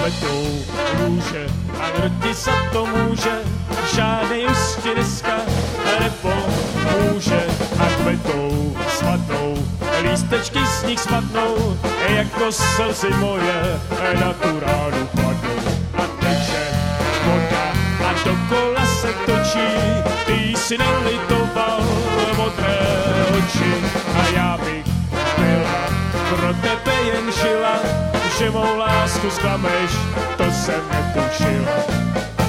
kvetou růže. A kdo ti za to může? Žádnej už ti dneska nepomůže. A kvetou spadnou, lístečky z nich spadnou, jako slzy moje na tu ránu padnou. A teče voda a dokola se točí, ty si nelitoval modré oči. A já bych byla pro tebe jen žila, že mou lásku zklameš, to jsem netušila.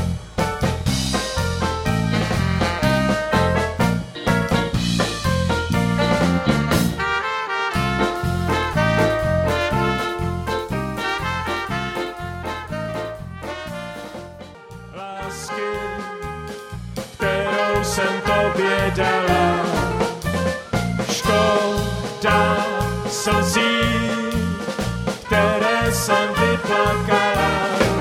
Lásky, kterou jsem tobě dala, škoda slzí, které jsem vyplakala.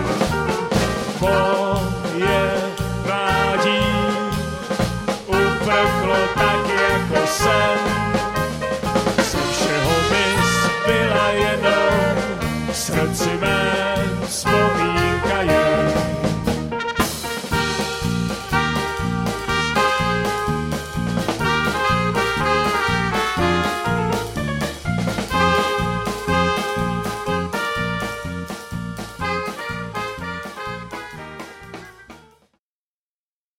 Moje mládí uprchlo tak jako sen, ze všeho mi zbyla jenom srdci mé.